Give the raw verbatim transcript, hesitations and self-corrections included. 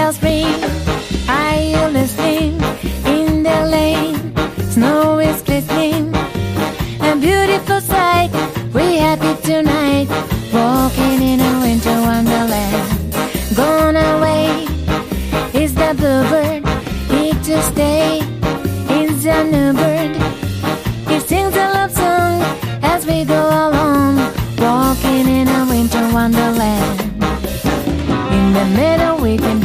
of spring. Are you listening? In the lane, snow is glistening. A beautiful sight, we happy tonight, walking in a winter wonderland. Gone away is the bluebird, here to stay is a new bird. He sings a love song as we go along, walking in a winter wonderland. In the meadow we can